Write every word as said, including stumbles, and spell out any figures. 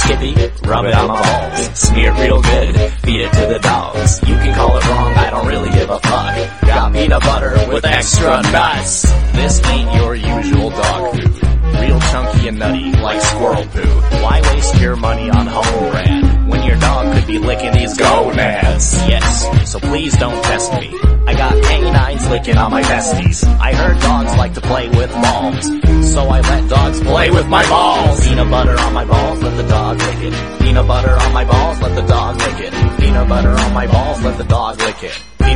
Skippy, rub it on my balls. Smear it real good, feed it to the dogs. You can call it wrong, I don't really give a fuck. Got peanut butter with extra nuts. This ain't your usual dog food. Real chunky and nutty, like squirrel poo. Why waste your money on home brand when your dog could be licking these gonads? Yes, so please don't test me. I got canines licking on my testes. I heard dogs like to play with balls, so I let dogs play with my balls. Peanut butter on my balls, let the dog lick it. Peanut butter on my balls, let the dog lick it. Peanut butter on my balls, let the dog lick it.